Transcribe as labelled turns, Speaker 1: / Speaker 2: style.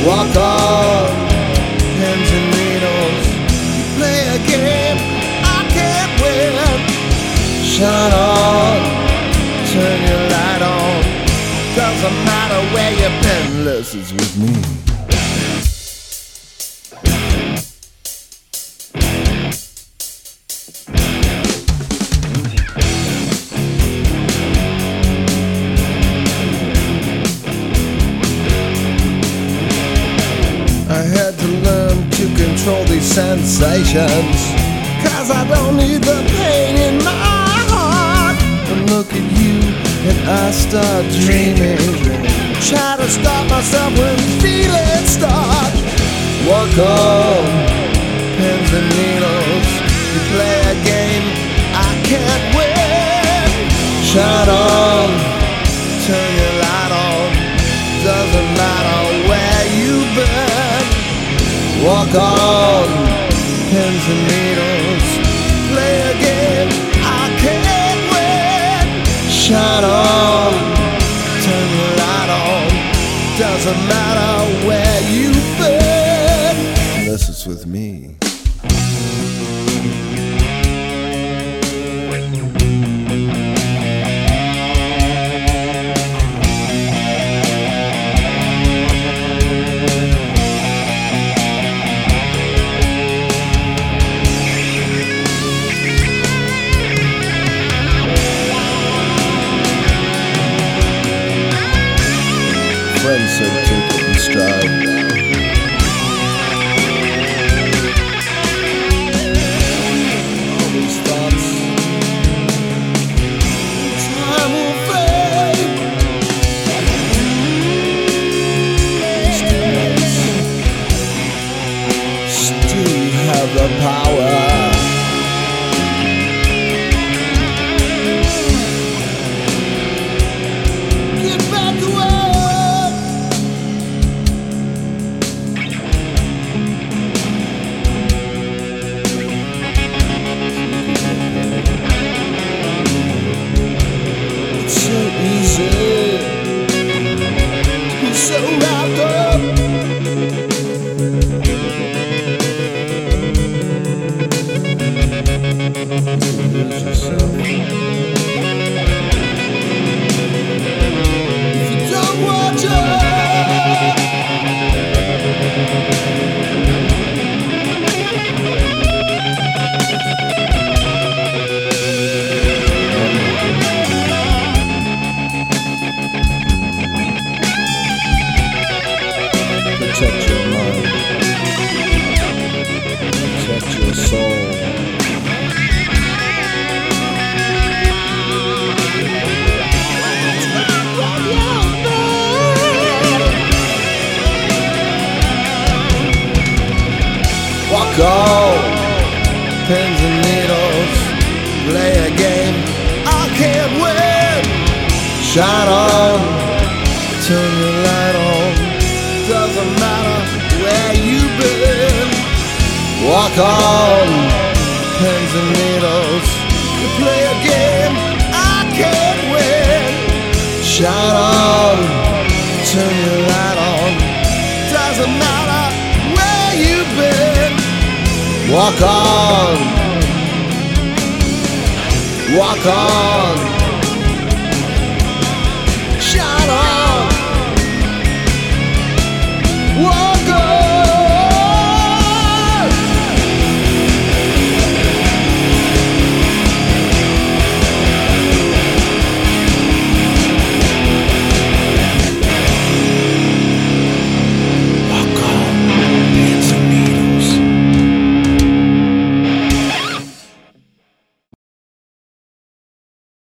Speaker 1: Walk on, pins and needles. You play a game I can't win. Shine on, turn your light on. Doesn't matter where you've been, this is with me. I had to learn to control these sensations, 'cause I don't need the pain in my heart. I look at you and I start dreaming. Try to stop myself when feelings start. Walk on, pins and needles. You play a game I can't win. Shine on, turn your light on. Doesn't matter where you've been. Walk on, pins and needles. Play a game I can't win. Shine on, turn your light on. Doesn't matter where you've been. This is with me. Friends said take it in stride. All these thoughts, time will fade. Still you have the power. Get back to work. So wrapped up. Lose yourself. If you don't watch out. Protect your mind, protect your soul. Walk on, pins and needles. Play a game I can't win. Shine on, turn your light on. Doesn't matter where you've been. Walk on, pins and needles. You play a game I can't win. Shine on, turn your light on. Doesn't matter where you've been. Walk on, walk on.